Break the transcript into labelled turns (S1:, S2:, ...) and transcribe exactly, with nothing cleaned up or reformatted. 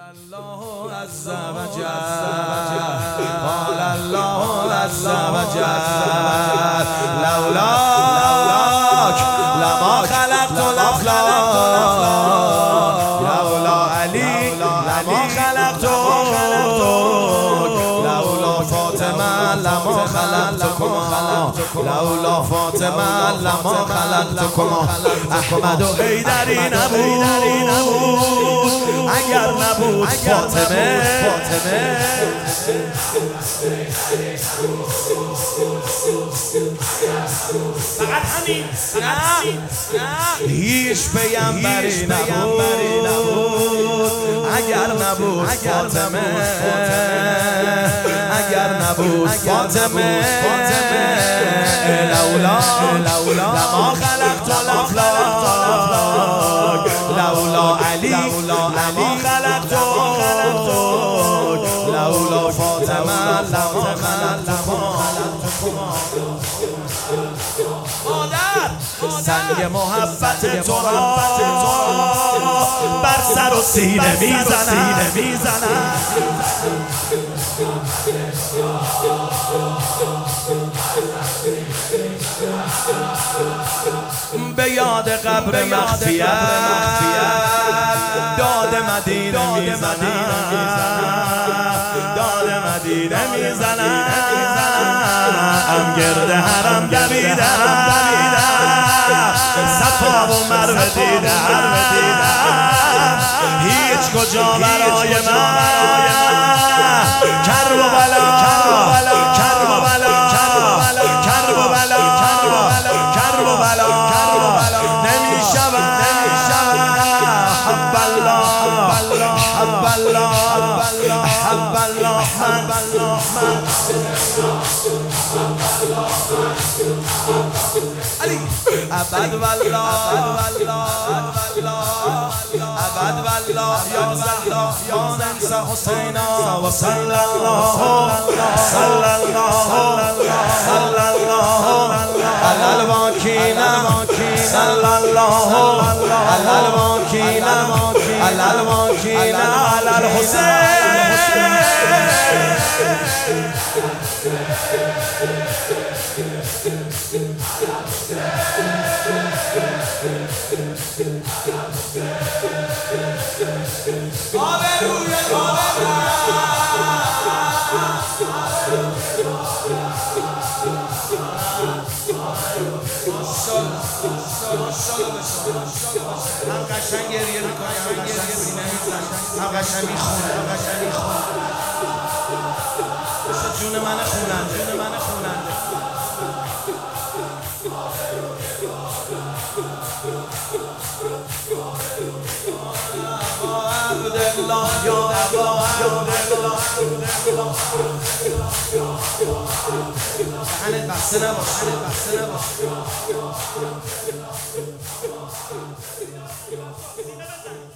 S1: الله عز وجل قال الله عز وجل لولاك لما خلقت الافلاک لولا علی لما خلقتک لولا فاطمه لما خلقتکما لولا فاطمه لما خلقتکما احمد و حیدری نبود اگر نبود فاطمه فقط همین هیچ پیامبری نبود اگر نبود فاطمه اگر نبود فاطمه لولا لما خلقت الافلاک لولا علی لما خلقتک لولا فاطمه لما خلقتکما مادر سنگ محبت تو را بر سر و سینه میزنم به یاد قبر مخفیت داد مدینه میزنم داد مدینه میزنم گرد حرم دویدم صفا و مروه دیدم هیچ کجا برای من کرب و بلا کرب و بلا کرب و بلا کرب و بلا نمی شود حب الله حب الله حب الله علی ابد والله ابد والله یا زهرا یا ننسى حسینا و صلی الله صلی الله صلی الله علی الواکین صلی الله علی الواکین علی الواکین علی الحسین آبروی هم قشنگ گریه میکنه هم قشنگ سینه میزنه هم قشنگ میخونه هم قشنگ میخونه مثل جون من خوننده جون من خوننده عبدالله یا ابا عبدالله دهنت بسته نباش دهنت بسته نباش